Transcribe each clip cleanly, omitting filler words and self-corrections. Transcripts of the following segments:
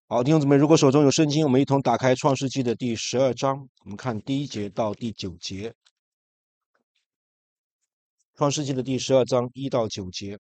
好，弟兄姊妹，如果手中有圣经，我们一同打开《创世纪》的第12章，我们看第1节到第9节。《创世纪》的第12章1到9节。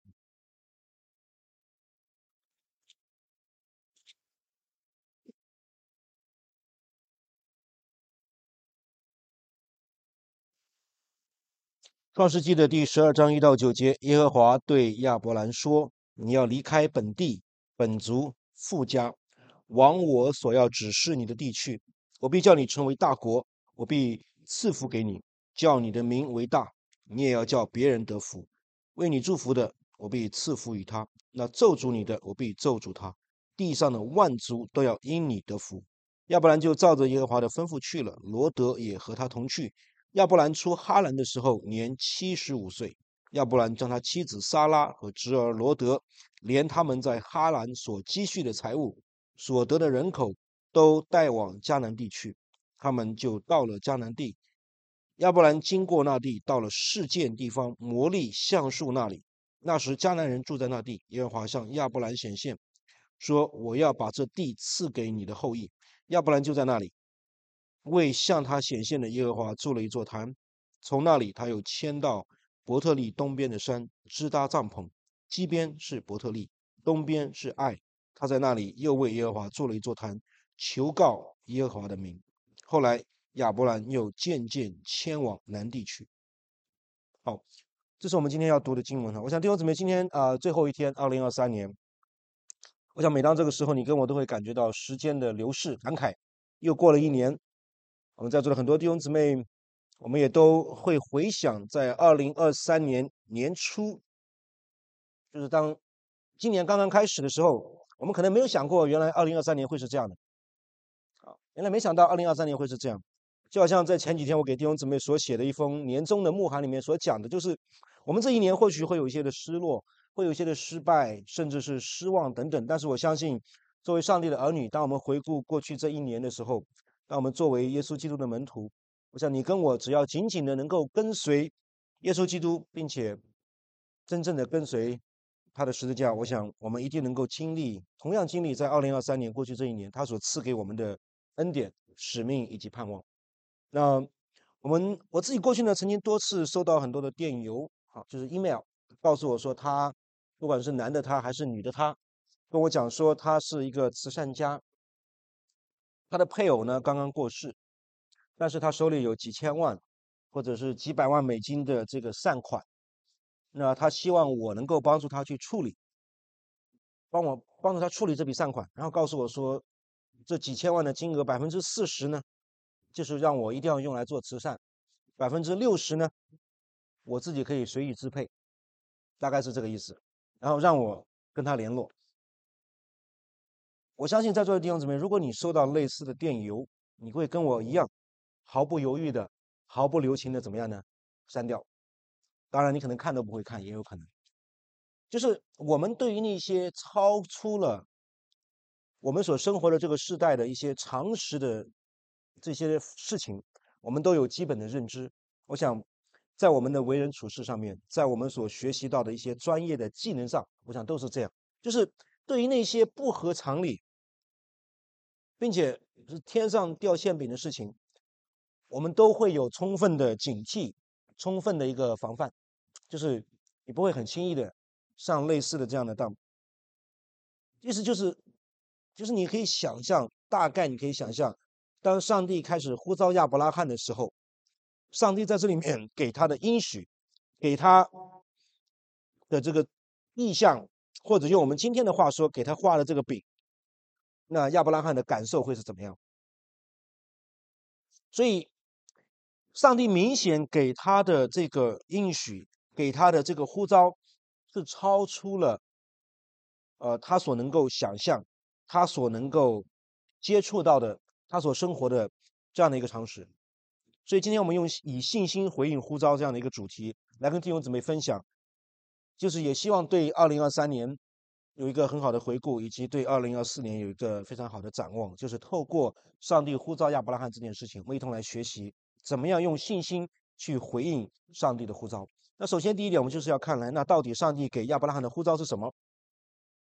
创世纪的第12章1到9节，耶和华对亚伯兰说：“你要离开本地、本族、父家，往我所要指示你的地去。我必叫你成为大国，我必赐福给你，叫你的名为大，你也要叫别人得福。为你祝福的，我必赐福于他；那咒诅你的，我必咒诅他。地上的万族都要因你得福。”亚伯兰就照着耶和华的吩咐去了，罗德也和他同去。亚伯兰出哈兰的时候年75岁。亚伯兰将他妻子撒拉和侄儿罗德，连他们在哈兰所积蓄的财物、所得的人口，都带往迦南地去。他们就到了迦南地。亚伯兰经过那地，到了示剑地方摩利橡树那里。那时迦南人住在那地。耶和华向亚伯兰显现，说：“我要把这地赐给你的后裔。”亚伯兰就在那里为向他显现的耶和华筑了一座坛。从那里他又迁到伯特利东边的山，支搭帐篷，西边是伯特利，东边是爱。他在那里又为耶和华筑了一座坛，求告耶和华的名。后来亚伯兰又渐渐迁往南地去。好，这是我们今天要读的经文。我想弟兄姊妹，今天最后一天，2023年，我想每当这个时候，你跟我都会感觉到时间的流逝，感慨又过了一年。我们在座的很多弟兄姊妹，我们也都会回想在2023年年初，就是当今年刚刚开始的时候，我们可能没有想过，原来2023年会是这样的。原来没想到2023年会是这样。就好像在前几天我给弟兄姊妹所写的一封年终的牧函里面所讲的，就是我们这一年或许会有一些的失落，会有一些的失败，甚至是失望等等。但是我相信，作为上帝的儿女，当我们回顾过去这一年的时候，当我们作为耶稣基督的门徒，我想你跟我只要紧紧的能够跟随耶稣基督，并且真正的跟随他的十字架，我想我们一定能够同样经历在2023年过去这一年他所赐给我们的恩典、使命以及盼望。那我自己过去呢，曾经多次收到很多的电邮，就是 email，告诉我说他不管是男的他还是女的他，跟我讲说他是一个慈善家，他的配偶呢刚刚过世，但是他手里有几千万或者是几百万美金的这个善款，那他希望我能够帮助他去处理，帮助他处理这笔善款，然后告诉我说，这几千万的金额40%呢，就是让我一定要用来做慈善，60%呢，我自己可以随意支配，大概是这个意思。然后让我跟他联络。我相信在座的弟兄姊妹，如果你收到类似的电邮，你会跟我一样，毫不犹豫的、毫不留情的怎么样呢？删掉。当然，你可能看都不会看，也有可能。就是我们对于那些超出了我们所生活的这个世代的一些常识的这些事情，我们都有基本的认知。我想，在我们的为人处事上面，在我们所学习到的一些专业的技能上，我想都是这样。就是对于那些不合常理，并且是天上掉馅饼的事情，我们都会有充分的警惕，充分的一个防范，就是你不会很轻易的上类似的这样的当。意思就是你可以想象，大概你可以想象，当上帝开始呼召亚伯拉罕的时候，上帝在这里面给他的应许，给他的这个意向，或者用我们今天的话说，给他画了这个饼，那亚伯拉罕的感受会是怎么样？所以，上帝明显给他的这个应许，给他的这个呼召，是超出了他所能够想象，他所能够接触到的，他所生活的这样的一个常识。所以今天我们用以信心回应呼召这样的一个主题来跟弟兄姊妹分享，就是也希望对2023年有一个很好的回顾，以及对2024年有一个非常好的展望。就是透过上帝呼召亚伯拉罕这件事情，我们一同来学习怎么样用信心去回应上帝的呼召。那首先第一点，我们就是要看来，那到底上帝给亚伯拉罕的呼召是什么？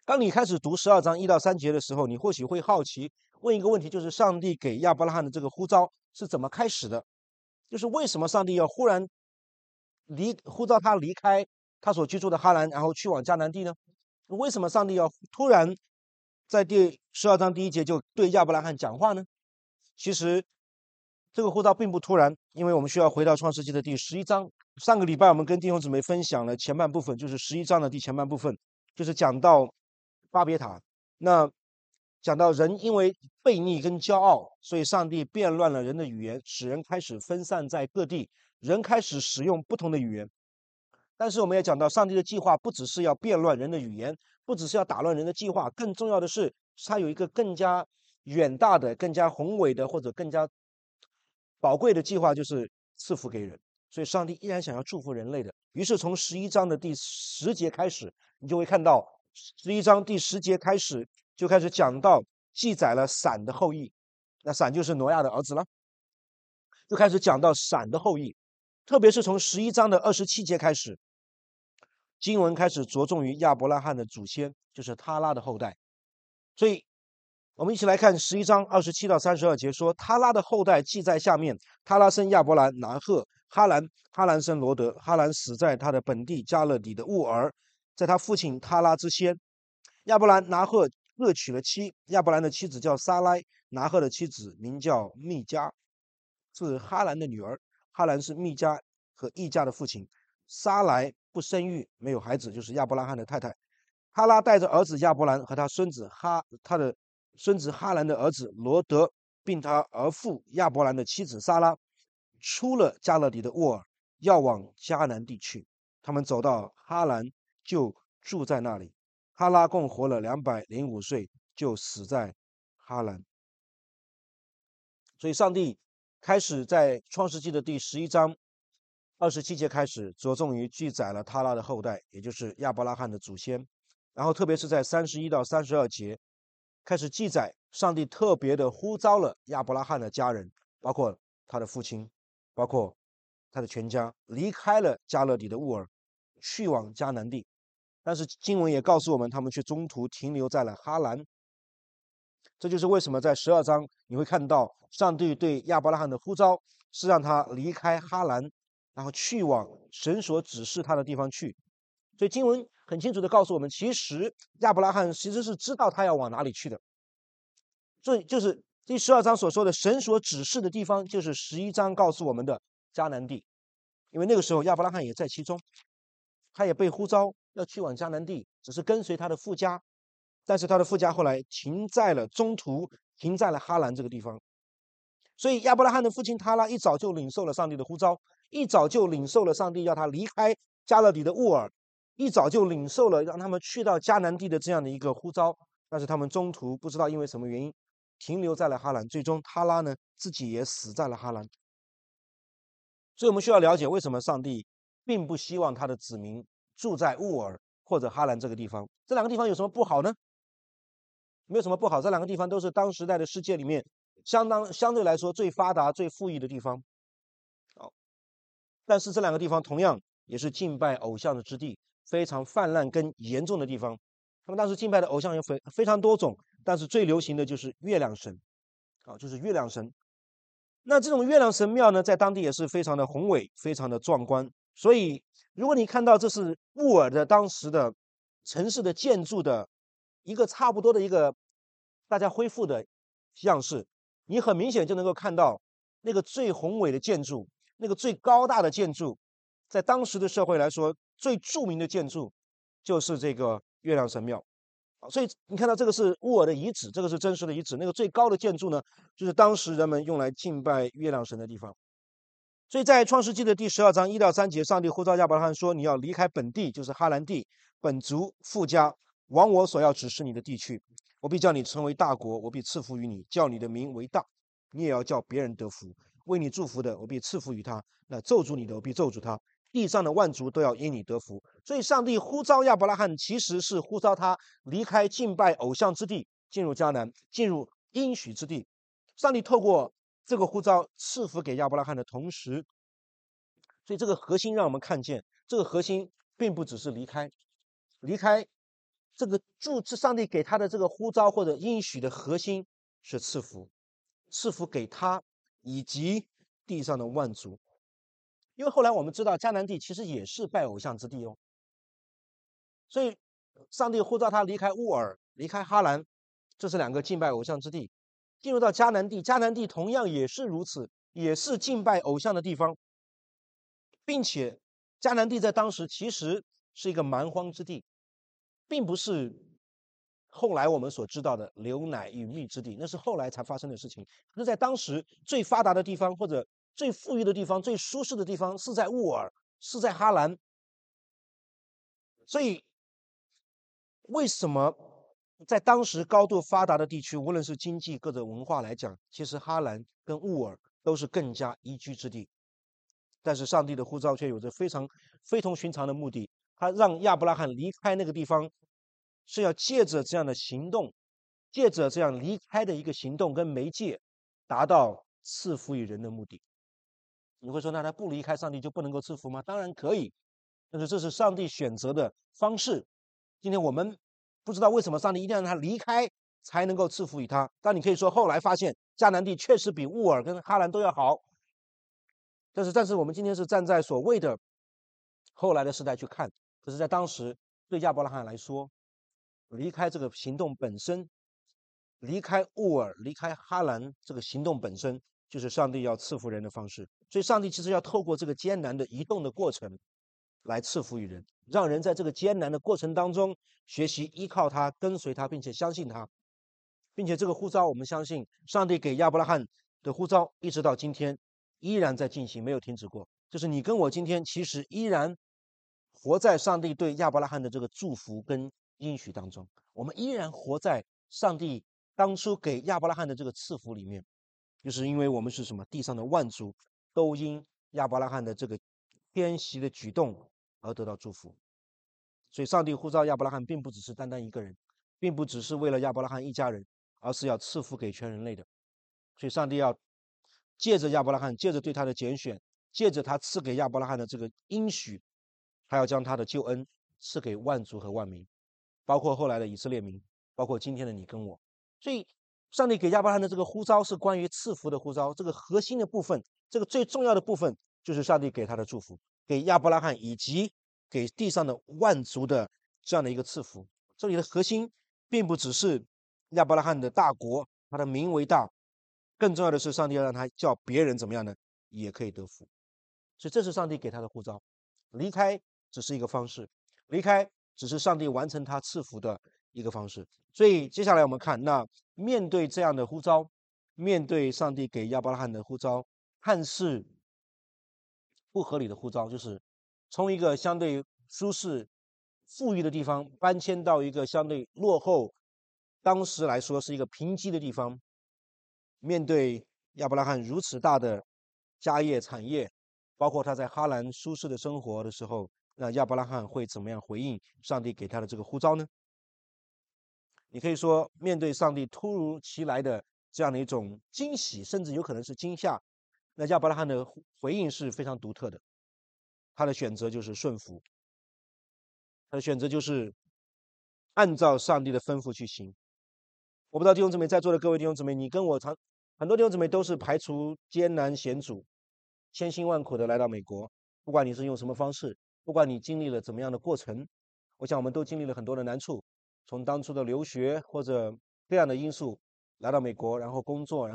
当你开始读12章1到3节的时候，你或许会好奇，问一个问题，就是上帝给亚伯拉罕的这个呼召是怎么开始的？就是为什么上帝要忽然呼召他离开他所居住的哈兰，然后去往迦南地呢？为什么上帝要突然在第12章1节就对亚伯拉罕讲话呢？其实这个呼召并不突然，因为我们需要回到创世纪的第11章。上个礼拜我们跟弟兄姊妹分享了前半部分，就是11章的前半部分，就是讲到巴别塔。那讲到人因为悖逆跟骄傲，所以上帝变乱了人的语言，使人开始分散在各地，人开始使用不同的语言。但是我们也讲到，上帝的计划不只是要变乱人的语言，不只是要打乱人的计划，更重要的是，他有一个更加远大的、更加宏伟的，或者更加宝贵的计划，就是赐福给人。所以，上帝依然想要祝福人类的。于是，从11章的第10节开始，你就会看到11章第10节开始就开始讲到记载了闪的后裔，那闪就是挪亚的儿子了，就开始讲到闪的后裔。特别是从11章的27节开始，经文开始着重于亚伯拉罕的祖先，就是他拉的后代。所以，我们一起来看11章27到32节说，他拉的后代记在下面：他拉生亚伯兰、拿赫、哈兰，哈兰生罗德，哈兰死在他的本地加勒底的乌尔，在他父亲他拉之先。亚伯兰、拿赫各娶了妻，亚伯兰的妻子叫撒拉，拿赫的妻子名叫密迦，是哈兰的女儿。哈兰是密迦和易迦的父亲。撒来不生育，没有孩子，就是亚伯拉罕的太太。哈拉带着儿子亚伯兰和他的孙子哈兰的儿子罗德，并他儿父亚伯兰的妻子撒拉，出了加勒底的沃尔，要往迦南地去。他们走到哈兰，就住在那里。哈拉共活了205岁，就死在哈兰。所以，上帝开始在创世纪的第11章27节开始，着重于记载了他拉的后代，也就是亚伯拉罕的祖先。然后，特别是在31到32节，开始记载上帝特别的呼召了亚伯拉罕的家人，包括他的父亲，包括他的全家，离开了加勒底的乌尔，去往迦南地。但是经文也告诉我们，他们却中途停留在了哈兰。这就是为什么在12章你会看到上帝对亚伯拉罕的呼召是让他离开哈兰，然后去往神所指示他的地方去。所以经文很清楚的告诉我们，其实亚伯拉罕其实是知道他要往哪里去的。所以就是第12章所说的神所指示的地方，就是11章告诉我们的迦南地。因为那个时候亚伯拉罕也在其中，他也被呼召要去往迦南地，只是跟随他的父家。但是他的父家后来停在了中途，停在了哈兰这个地方。所以亚伯拉罕的父亲他拉一早就领受了上帝的呼召，一早就领受了上帝要他离开加勒底的乌尔，一早就领受了让他们去到迦南地的这样的一个呼召。但是他们中途不知道因为什么原因停留在了哈兰，最终他拉呢自己也死在了哈兰。所以我们需要了解，为什么上帝并不希望他的子民住在乌尔或者哈兰这个地方。这两个地方有什么不好呢？没有什么不好，这两个地方都是当时代的世界里面相对来说最发达、最富裕的地方。但是这两个地方同样也是敬拜偶像的之地，非常泛滥跟严重的地方。他们当时敬拜的偶像有非常多种，但是最流行的就是月亮神，就是月亮神。那这种月亮神庙呢，在当地也是非常的宏伟，非常的壮观。所以，如果你看到这是乌尔的当时的城市的建筑的一个差不多的一个大家恢复的样式，你很明显就能够看到那个最宏伟的建筑，那个最高大的建筑，在当时的社会来说，最著名的建筑就是这个月亮神庙。所以你看到这个是乌尔的遗址，这个是真实的遗址。那个最高的建筑呢，就是当时人们用来敬拜月亮神的地方。所以在创世纪的第12章1到3节，上帝呼召亚伯拉罕说：“你要离开本地，就是哈兰地，本族父家，往我所要指示你的地去。我必叫你成为大国，我必赐福于你，叫你的名为大。你也要叫别人得福。为你祝福的，我必赐福于他；那咒诅你的，我必咒诅他。地上的万族都要因你得福。”所以，上帝呼召亚伯拉罕，其实是呼召他离开敬拜偶像之地，进入迦南，进入应许之地。上帝透过这个呼召赐福给亚伯拉罕的同时，所以这个核心让我们看见，这个核心并不只是离开，离开上帝给他的这个呼召或者应许的核心是赐福，赐福给他以及地上的万族。因为后来我们知道迦南地其实也是拜偶像之地哦，所以上帝呼召他离开乌尔，离开哈兰，这是两个敬拜偶像之地，进入到迦南地，迦南地同样也是如此，也是敬拜偶像的地方，并且迦南地在当时其实是一个蛮荒之地，并不是后来我们所知道的流奶与蜜之地，那是后来才发生的事情。可是在当时最发达的地方，或者最富裕的地方，最舒适的地方，是在乌尔，是在哈兰。所以为什么在当时高度发达的地区，无论是经济各种文化来讲，其实哈兰跟乌尔都是更加宜居之地。但是上帝的呼召却有着非常非同寻常的目的，他让亚伯拉罕离开那个地方，是要借着这样的行动，借着这样离开的一个行动跟媒介，达到赐福于人的目的。你会说，那他不离开上帝就不能够赐福吗？当然可以，但是这是上帝选择的方式。今天我们不知道为什么上帝一定要让他离开才能够赐福于他。但你可以说，后来发现迦南地确实比乌尔跟哈兰都要好。但是我们今天是站在所谓的后来的时代去看，可是在当时对亚伯拉罕来说，离开这个行动本身，离开乌尔，离开哈兰这个行动本身，就是上帝要赐福人的方式。所以上帝其实要透过这个艰难的移动的过程来赐福于人，让人在这个艰难的过程当中学习依靠他，跟随他，并且相信他。并且这个呼召，我们相信上帝给亚伯拉罕的呼召，一直到今天依然在进行，没有停止过。就是你跟我今天其实依然活在上帝对亚伯拉罕的这个祝福跟应许当中，我们依然活在上帝当初给亚伯拉罕的这个赐福里面，就是因为我们是什么？地上的万族都因亚伯拉罕的这个偏席的举动而得到祝福。所以上帝呼召亚伯拉罕，并不只是单单一个人，并不只是为了亚伯拉罕一家人，而是要赐福给全人类的。所以上帝要借着亚伯拉罕，借着对他的拣选，借着他赐给亚伯拉罕的这个应许，他要将他的救恩赐给万族和万民，包括后来的以色列民，包括今天的你跟我。所以上帝给亚伯拉罕的这个呼召是关于赐福的呼召，这个核心的部分，这个最重要的部分就是上帝给他的祝福，给亚伯拉罕以及给地上的万族的这样的一个赐福。这里的核心并不只是亚伯拉罕的大国，他的名为大，更重要的是上帝要让他叫别人怎么样呢，也可以得福。所以这是上帝给他的呼召。离开只是一个方式，离开只是上帝完成他赐福的一个方式。所以接下来我们看，那面对这样的呼召，面对上帝给亚伯拉罕的呼召，看似不合理的呼召，就是从一个相对舒适、富裕的地方搬迁到一个相对落后，当时来说是一个贫瘠的地方。面对亚伯拉罕如此大的家业产业，包括他在哈兰舒适的生活的时候，那亚伯拉罕会怎么样回应上帝给他的这个呼召呢？你可以说，面对上帝突如其来的这样的一种惊喜，甚至有可能是惊吓，那亚伯拉罕的回应是非常独特的。他的选择就是顺服，他的选择就是按照上帝的吩咐去行。我不知道弟兄姊妹在座的各位弟兄姊妹，你跟我很多弟兄姊妹都是排除艰难险阻，千辛万苦的来到美国，不管你是用什么方式，不管你经历了怎么样的过程，我想我们都经历了很多的难处，从当初的留学或者这样的因素来到美国，然后工作，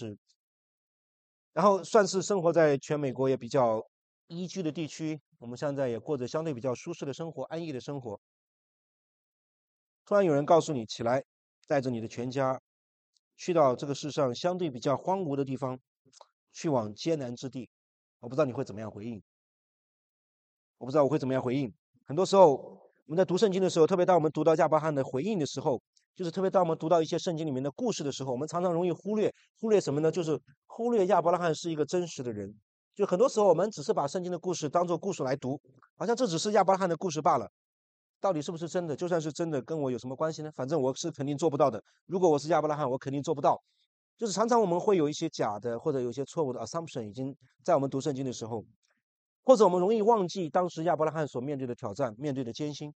然后算是生活在全美国也比较宜居的地区，我们现在也过着相对比较舒适的生活、安逸的生活。突然有人告诉你起来，带着你的全家去到这个世上相对比较荒芜的地方，去往艰难之地，我不知道你会怎么样回应。我不知道我会怎么样回应。很多时候我们在读圣经的时候，特别当我们读到亚伯拉罕的回应的时候，就是特别当我们读到一些圣经里面的故事的时候，我们常常容易忽略什么呢？就是忽略亚伯拉罕是一个真实的人。就很多时候我们只是把圣经的故事当做故事来读，好像这只是亚伯拉罕的故事罢了。到底是不是真的？就算是真的，跟我有什么关系呢？反正我是肯定做不到的。如果我是亚伯拉罕，我肯定做不到。就是常常我们会有一些假的，或者有一些错误的 assumption，已经在我们读圣经的时候，或者我们容易忘记当时亚伯拉罕所面对的挑战、面对的艰辛。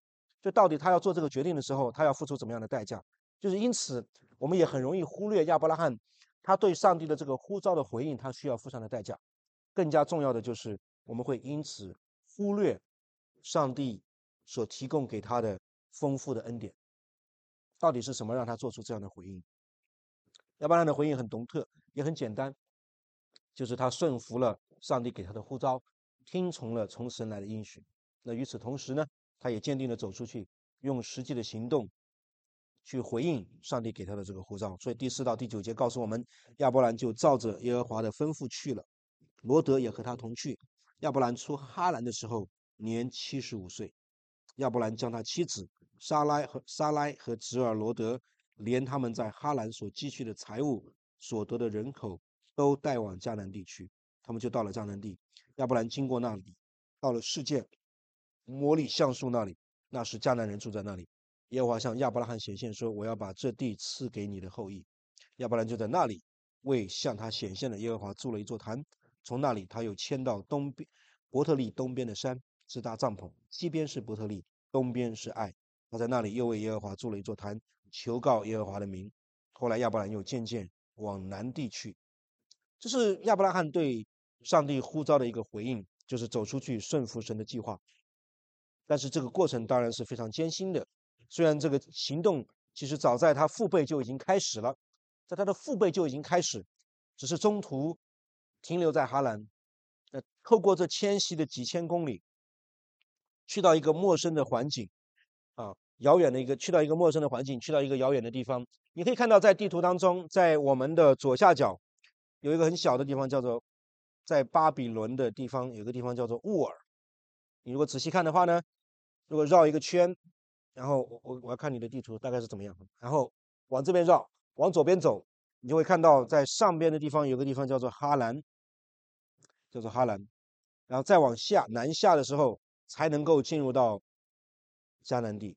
就到底他要做这个决定的时候，他要付出怎么样的代价？就是因此，我们也很容易忽略亚伯拉罕他对上帝的这个呼召的回应，他需要付上的代价。更加重要的就是，我们会因此忽略上帝所提供给他的丰富的恩典。到底是什么让他做出这样的回应？亚伯拉罕的回应很独特，也很简单，就是他顺服了上帝给他的呼召，听从了从神来的应许。那与此同时呢，他也坚定地走出去，用实际的行动去回应上帝给他的这个呼召。所以第4到第9节告诉我们，亚伯兰就照着耶和华的吩咐去了，罗德也和他同去。亚伯兰出哈兰的时候年75岁。亚伯兰将他妻子撒拉和侄儿罗德，连他们在哈兰所积蓄的财物、所得的人口，都带往迦南地区。他们就到了迦南地。亚伯兰经过那里，到了示剑摩利橡树那里，那时迦南人住在那里。耶和华向亚伯拉罕显现说：“我要把这地赐给你的后裔。”亚伯兰就在那里为向他显现的耶和华筑了一座坛。从那里他又迁到东边伯特利东边的山，支搭帐篷，西边是伯特利，东边是爱。他在那里又为耶和华筑了一座坛，求告耶和华的名。后来亚伯兰又渐渐往南地去。这是亚伯拉罕对上帝呼召的一个回应，就是走出去顺服神的计划。但是这个过程当然是非常艰辛的。虽然这个行动其实早在他父辈就已经开始了，在他的父辈就已经开始，只是中途停留在哈兰。透过这迁徙的几千公里，去到一个陌生的环境啊，去到一个陌生的环境，去到一个遥远的地方。你可以看到在地图当中，在我们的左下角有一个很小的地方，叫做在巴比伦的地方有个地方叫做乌尔。你如果仔细看的话呢，如果绕一个圈，然后我要看你的地图大概是怎么样，然后往这边绕，往左边走，你就会看到在上边的地方有个地方叫做哈兰，然后再往下南下的时候，才能够进入到迦南地，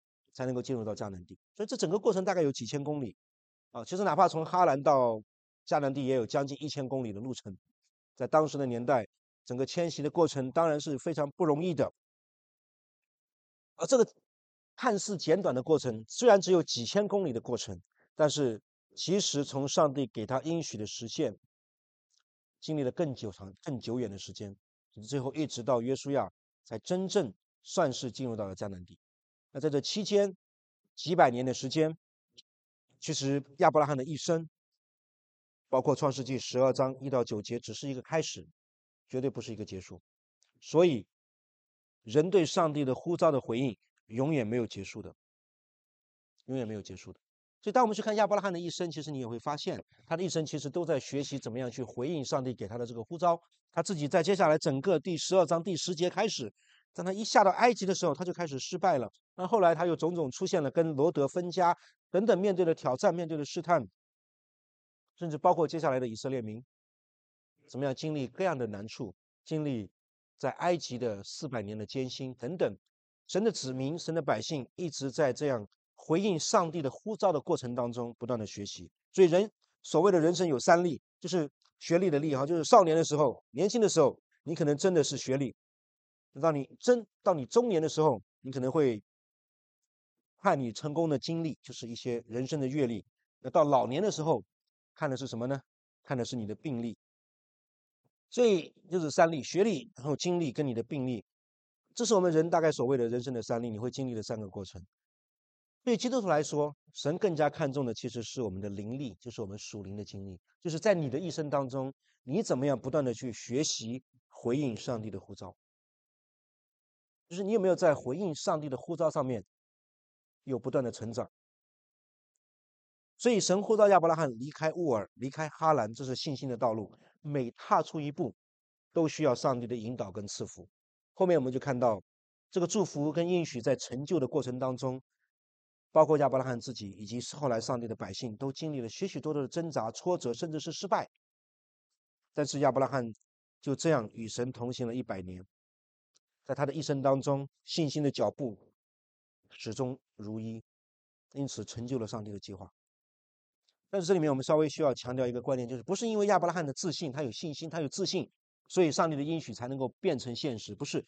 所以这整个过程大概有几千公里啊。其实哪怕从哈兰到迦南地也有将近1000公里的路程。在当时的年代，整个迁徙的过程当然是非常不容易的。而这个看似简短的过程，虽然只有几千公里的过程，但是其实从上帝给他应许的实现，经历了更长、更久远的时间，最后一直到约书亚才真正算是进入到了迦南地。那在这期间，几百年的时间，其实亚伯拉罕的一生，包括创世纪12章1到9节，只是一个开始，绝对不是一个结束。所以，人对上帝的呼召的回应，永远没有结束的，永远没有结束的。所以，当我们去看亚伯拉罕的一生，其实你也会发现，他的一生其实都在学习怎么样去回应上帝给他的这个呼召。他自己在接下来整个第12章第10节开始，当他一下到埃及的时候，他就开始失败了。那后来他又种种出现了跟罗德分家等等，面对的挑战，面对的试探，甚至包括接下来的以色列民，怎么样经历各样的难处，经历在埃及的400年的艰辛等等。神的子民，神的百姓一直在这样回应上帝的呼召的过程当中不断的学习。所以所谓的人生有3力，就是学历的力哈，就是少年的时候，年轻的时候，你可能真的是学历；到你中年的时候，你可能会看你成功的经历，就是一些人生的阅历。那到老年的时候，看的是什么呢？看的是你的病历。所以就是3力：学历，然后经历跟你的病历。这是我们人大概所谓的人生的3力，你会经历的3个过程。对基督徒来说，神更加看重的其实是我们的灵力，就是我们属灵的经历，就是在你的一生当中，你怎么样不断的去学习回应上帝的呼召，就是你有没有在回应上帝的呼召上面有不断的成长。所以神呼召亚伯拉罕离开乌尔，离开哈兰，这是信心的道路，每踏出一步都需要上帝的引导跟赐福。后面我们就看到这个祝福跟应许在成就的过程当中，包括亚伯拉罕自己以及后来上帝的百姓都经历了许多的挣扎、挫折，甚至是失败。但是亚伯拉罕就这样与神同行了100年，在他的一生当中，信心的脚步始终如一，因此成就了上帝的计划。但是这里面我们稍微需要强调一个观念，就是不是因为亚伯拉罕的自信，他有信心，他有自信，所以上帝的应许才能够变成现实，不是，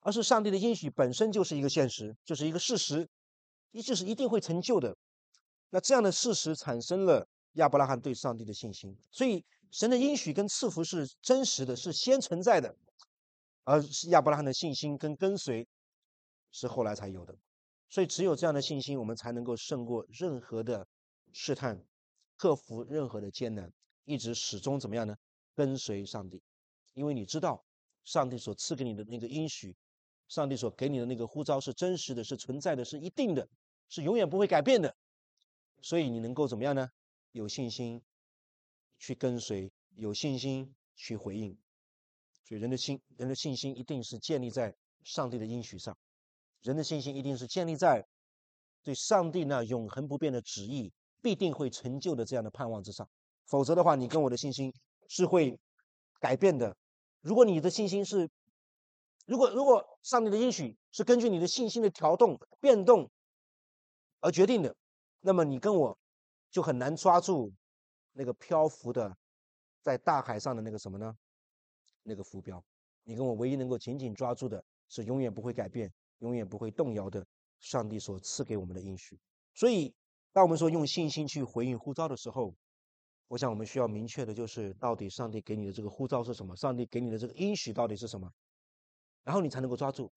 而是上帝的应许本身就是一个现实，就是一个事实，就是一定会成就的。那这样的事实产生了亚伯拉罕对上帝的信心，所以神的应许跟赐福是真实的，是先存在的，而是亚伯拉罕的信心跟随是后来才有的。所以只有这样的信心，我们才能够胜过任何的试探，克服任何的艰难，一直始终怎么样呢？跟随上帝，因为你知道上帝所赐给你的那个应许，上帝所给你的那个呼召是真实的，是存在的，是一定的，是永远不会改变的。所以你能够怎么样呢？有信心去跟随，有信心去回应。所以人的信心一定是建立在上帝的应许上，人的信心一定是建立在对上帝那永恒不变的旨意必定会成就的这样的盼望之上。否则的话，你跟我的信心是会改变的。如果你的信心是，如果上帝的应许是根据你的信心的调动变动而决定的，那么你跟我就很难抓住那个漂浮的在大海上的那个什么呢？那个浮标。你跟我唯一能够紧紧抓住的是永远不会改变、永远不会动摇的上帝所赐给我们的应许。所以，当我们说用信心去回应呼召的时候，我想我们需要明确的就是，到底上帝给你的这个呼召是什么？上帝给你的这个应许到底是什么？然后你才能够抓住。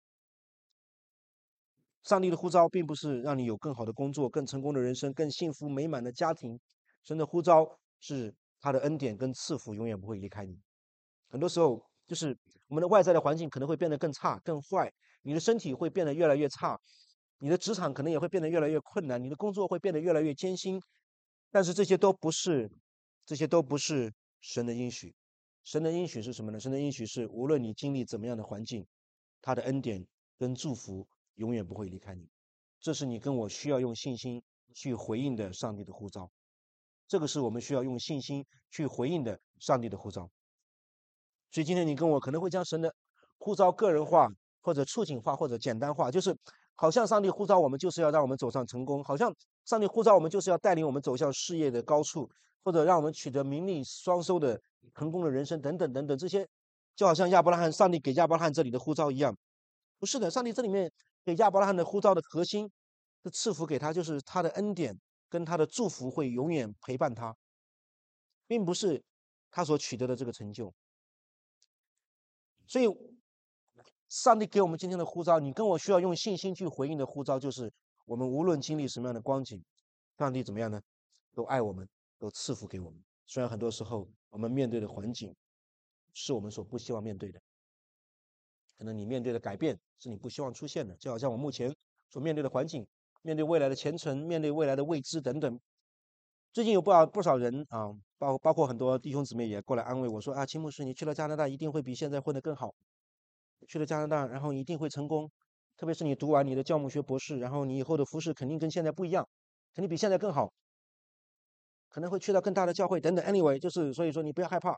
上帝的呼召并不是让你有更好的工作、更成功的人生、更幸福美满的家庭。神的呼召是他的恩典跟赐福永远不会离开你。很多时候，就是我们的外在的环境可能会变得更差、更坏，你的身体会变得越来越差，你的职场可能也会变得越来越困难，你的工作会变得越来越艰辛。但是这些都不是神的应许。神的应许是什么呢？神的应许是，无论你经历怎么样的环境，他的恩典跟祝福永远不会离开你。这是你跟我需要用信心去回应的上帝的呼召。这个是我们需要用信心去回应的上帝的呼召。所以今天你跟我可能会将神的呼召个人化，或者处境化，或者简单化，就是好像上帝呼召我们就是要让我们走上成功，好像上帝呼召我们就是要带领我们走向事业的高处，或者让我们取得名利双收的成功的人生等等等等，这些就好像上帝给亚伯拉罕这里的呼召一样。不是的，上帝这里面给亚伯拉罕的呼召的核心的赐福给他，就是他的恩典跟他的祝福会永远陪伴他，并不是他所取得的这个成就。所以，上帝给我们今天的呼召，你跟我需要用信心去回应的呼召，就是我们无论经历什么样的光景，上帝怎么样呢？都爱我们，都赐福给我们。虽然很多时候我们面对的环境是我们所不希望面对的，可能你面对的改变是你不希望出现的，就好像我目前所面对的环境，面对未来的前程，面对未来的未知等等。最近有不少人啊，包括很多弟兄姊妹也过来安慰我说啊，秦牧师，你去了加拿大一定会比现在混得更好。去了加拿大，然后一定会成功。特别是你读完你的教牧学博士，然后你以后的服饰肯定跟现在不一样，肯定比现在更好，可能会去到更大的教会等等。Anyway，就是所以说你不要害怕。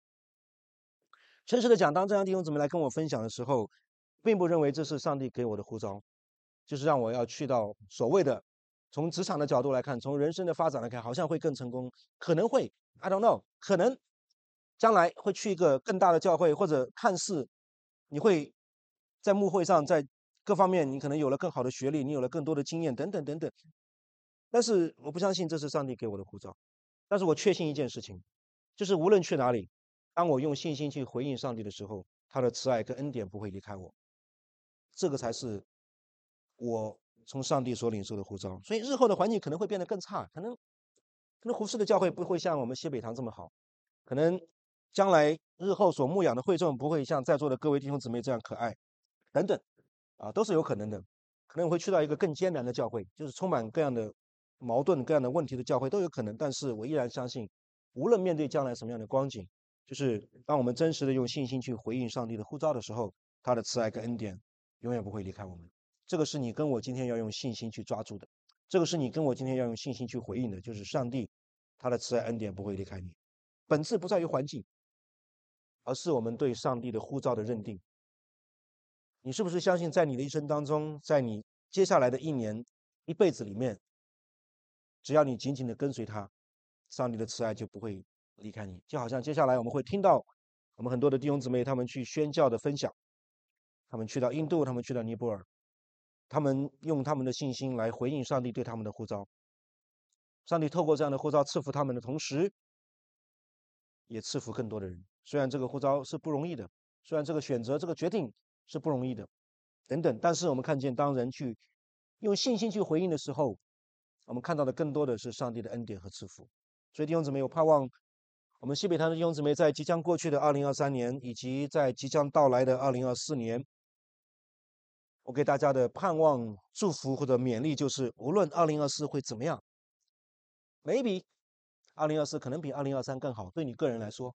诚实的讲，当这样弟兄姊妹来跟我分享的时候，并不认为这是上帝给我的呼召，就是让我要去到所谓的从职场的角度来看，从人生的发展来看，好像会更成功，可能会，I don't know，可能将来会去一个更大的教会，或者看似你会在牧会上，在各方面你可能有了更好的学历，你有了更多的经验等等等等。但是我不相信这是上帝给我的呼召，但是我确信一件事情，就是无论去哪里，当我用信心去回应上帝的时候，他的慈爱跟恩典不会离开我，这个才是我从上帝所领受的呼召。所以日后的环境可能会变得更差，可能胡适的教会不会像我们西北堂这么好，可能将来日后所牧养的会众不会像在座的各位弟兄姊妹这样可爱，等等，啊，都是有可能的。可能会去到一个更艰难的教会，就是充满各样的矛盾、各样的问题的教会都有可能。但是我依然相信，无论面对将来什么样的光景，就是当我们真实的用信心去回应上帝的呼召的时候，他的慈爱跟恩典永远不会离开我们。这个是你跟我今天要用信心去抓住的，这个是你跟我今天要用信心去回应的，就是上帝他的慈爱恩典不会离开你。本质不在于环境，而是我们对上帝的呼召的认定。你是不是相信，在你的一生当中，在你接下来的一年、一辈子里面，只要你紧紧的跟随他，上帝的慈爱就不会离开你。就好像接下来我们会听到我们很多的弟兄姊妹他们去宣教的分享， 他们去到印度，他们去到尼泊尔，他们用他们的信心来回应上帝对他们的呼召。上帝透过这样的呼召赐福他们的同时，也赐福更多的人。虽然这个呼召是不容易的，虽然这个选择、这个决定是不容易的，等等，但是我们看见，当人去用信心去回应的时候，我们看到的更多的是上帝的恩典和赐福。所以弟兄姊妹，我盼望我们西北堂的弟兄姊妹在即将过去的2023年，以及在即将到来的2024年，我给大家的盼望、祝福或者勉励就是，无论2024会怎么样，maybe 2024可能比2023更好，对你个人来说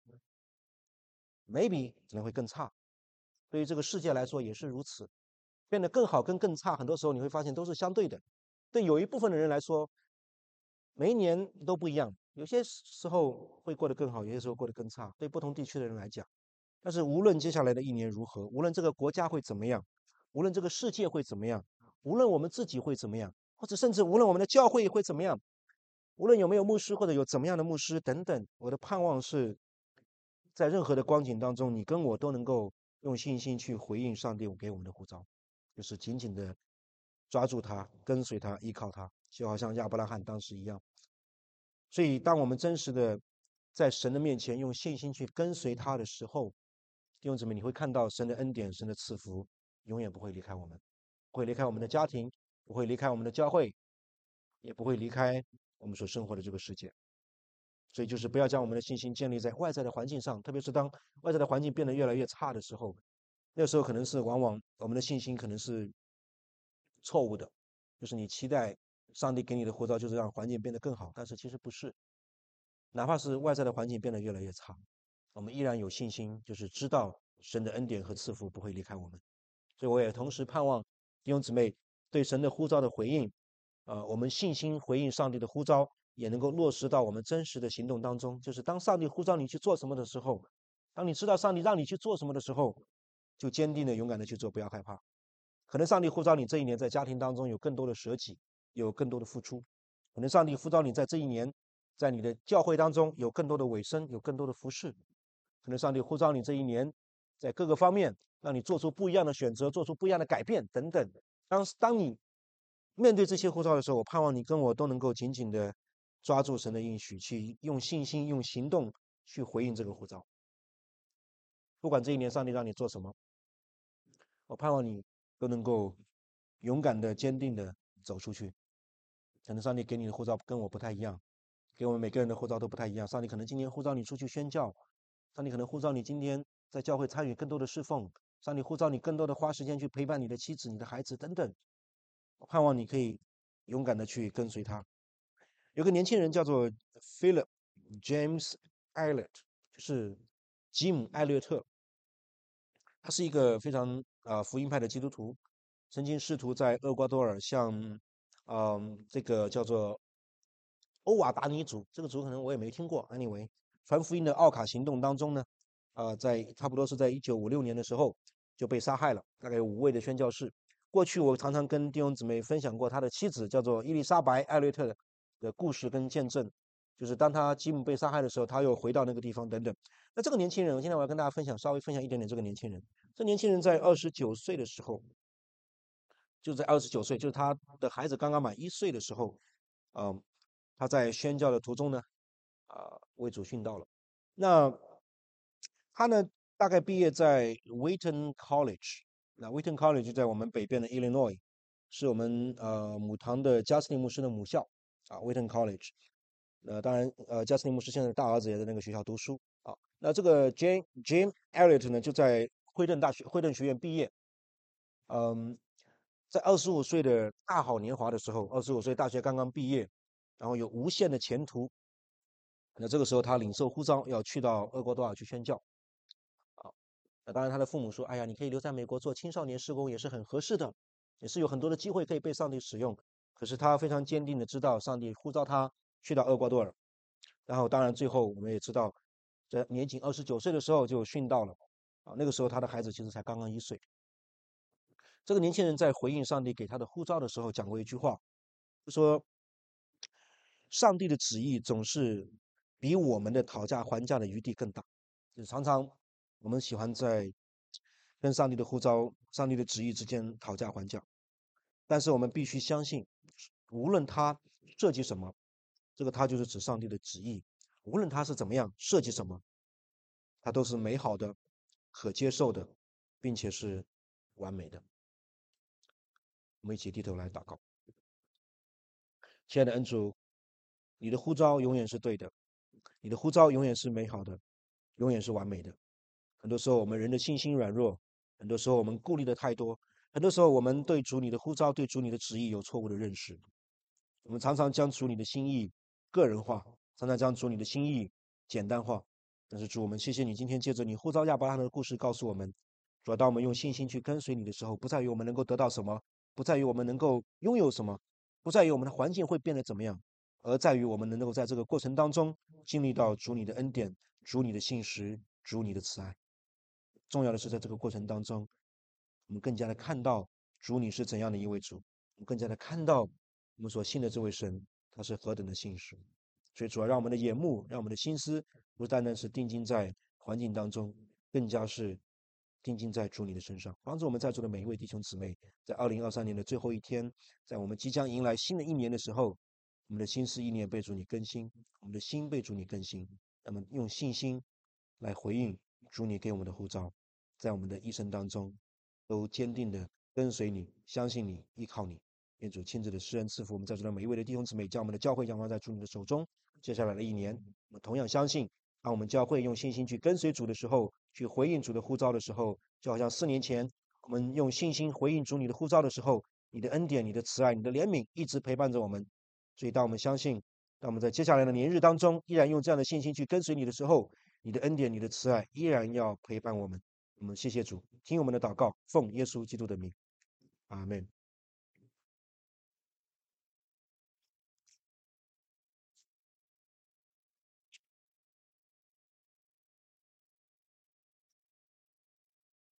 ，maybe 可能会更差，对于这个世界来说也是如此。变得更好跟更差，很多时候你会发现都是相对的。对有一部分的人来说，每一年都不一样，有些时候会过得更好，有些时候过得更差。对不同地区的人来讲，但是无论接下来的一年如何，无论这个国家会怎么样，无论这个世界会怎么样，无论我们自己会怎么样，或者甚至无论我们的教会会怎么样，无论有没有牧师或者有怎么样的牧师等等，我的盼望是在任何的光景当中，你跟我都能够用信心去回应上帝给我们的呼召，就是紧紧的抓住他，跟随他，依靠他，就好像亚伯拉罕当时一样。所以，当我们真实的在神的面前用信心去跟随他的时候，弟兄姊妹，你会看到神的恩典、神的赐福永远不会离开我们，不会离开我们的家庭，不会离开我们的教会，也不会离开我们所生活的这个世界。所以，就是不要将我们的信心建立在外在的环境上，特别是当外在的环境变得越来越差的时候，那时候可能是往往我们的信心可能是错误的，就是你期待上帝给你的呼召就是让环境变得更好，但是其实不是。哪怕是外在的环境变得越来越差，我们依然有信心，就是知道神的恩典和赐福不会离开我们。所以我也同时盼望弟兄姊妹对神的呼召的回应，我们信心回应上帝的呼召，也能够落实到我们真实的行动当中。就是当上帝呼召你去做什么的时候，当你知道上帝让你去做什么的时候，就坚定的、勇敢的去做，不要害怕。可能上帝呼召你这一年在家庭当中有更多的舍己，有更多的付出；可能上帝呼召你在这一年，在你的教会当中有更多的委身，有更多的服侍；可能上帝呼召你这一年，在各个方面让你做出不一样的选择，做出不一样的改变等等。当你面对这些呼召的时候，我盼望你跟我都能够紧紧的抓住神的应许，去用信心、用行动去回应这个呼召。不管这一年上帝让你做什么，我盼望你都能够勇敢的、坚定的走出去。可能上帝给你的护照跟我不太一样，给我们每个人的护照都不太一样。上帝可能今年呼召你出去宣教，上帝可能呼召你今天在教会参与更多的侍奉，上帝呼召你更多的花时间去陪伴你的妻子、你的孩子等等。我盼望你可以勇敢的去跟随他。有个年轻人叫做 Philip James Elliot，就是吉姆·艾略特，他是一个非常福音派的基督徒，曾经试图在厄瓜多尔向这个叫做欧瓦达尼族，这个族可能我也没听过。Anyway，传福音的奥卡行动当中呢，在差不多是在1956年的时候就被杀害了，大概有5位的宣教士。过去我常常跟弟兄姊妹分享过他的妻子叫做伊丽莎白·艾略特的故事跟见证，就是当他吉姆被杀害的时候，他又回到那个地方等等。那这个年轻人，今天我要跟大家分享，稍微分享一点点这个年轻人。这年轻人在29岁的时候，就在29岁，就是他的孩子刚刚满1岁的时候，嗯、他在宣教的途中呢，为主殉道了。那他呢，大概毕业在 Wheaton College，那 Wheaton College 就在我们北边的 Illinois，是我们母堂的加斯林牧师的母校啊，Wheaton College。当然加斯林牧师现在的大儿子也在那个学校读书啊。那这个 Jim Elliot 呢，就在惠顿学院毕业。嗯，在25岁的大好年华的时候，25岁大学刚刚毕业，然后有无限的前途。那这个时候他领受呼召，要去到厄瓜多尔去宣教。啊，那当然他的父母说：“哎呀，你可以留在美国做青少年事工，也是很合适的，也是有很多的机会可以被上帝使用。”可是他非常坚定的知道，上帝呼召他去到厄瓜多尔。然后，当然最后我们也知道，在年仅29岁的时候就殉道了。啊，那个时候他的孩子其实才刚刚1岁。这个年轻人在回应上帝给他的呼召的时候，讲过一句话，就说：“上帝的旨意总是比我们的讨价还价的余地更大。”就是常常我们喜欢在跟上帝的呼召、上帝的旨意之间讨价还价。但是我们必须相信，无论他设计什么，这个他就是指上帝的旨意，无论他是怎么样设计什么，它都是美好的、可接受的，并且是完美的。我们一起低头来祷告。亲爱的恩主，你的呼召永远是对的，你的呼召永远是美好的，永远是完美的。很多时候我们人的信心软弱，很多时候我们顾虑的太多，很多时候我们对主你的呼召、对主你的旨意有错误的认识。我们常常将主你的心意个人化，常常将主你的心意简单化。但是主，我们谢谢你今天借着你呼召亚伯拉罕的故事告诉我们，主要当我们用信心去跟随你的时候，不在于我们能够得到什么，不在于我们能够拥有什么，不在于我们的环境会变得怎么样，而在于我们能够在这个过程当中经历到主你的恩典、主你的信实、主你的慈爱。重要的是，在这个过程当中，我们更加的看到主你是怎样的一位主，我们更加的看到我们所信的这位神，他是何等的信实。所以，主要让我们的眼目，让我们的心思，不单单是定睛在环境当中，更加是定睛在主你的身上，帮助我们在座的每一位弟兄姊妹，在2023年的最后一天，在我们即将迎来新的一年的时候，我们的心思意念被主你更新，我们的心被主你更新，那么用信心来回应主你给我们的呼召，在我们的一生当中，都坚定的跟随你，相信你，依靠你。愿主亲自的施恩赐福我们在座的每一位的弟兄姊妹，将我们的教会仰望在主你的手中。接下来的一年，我们同样相信，当我们教会用信心去跟随主的时候，去回应主的呼召的时候，就好像4年前我们用信心回应主你的呼召的时候，你的恩典、你的慈爱、你的怜悯一直陪伴着我们。所以，当我们相信，当我们在接下来的年日当中，依然用这样的信心去跟随你的时候，你的恩典、你的慈爱依然要陪伴我们。我们谢谢主，听我们的祷告，奉耶稣基督的名，阿门。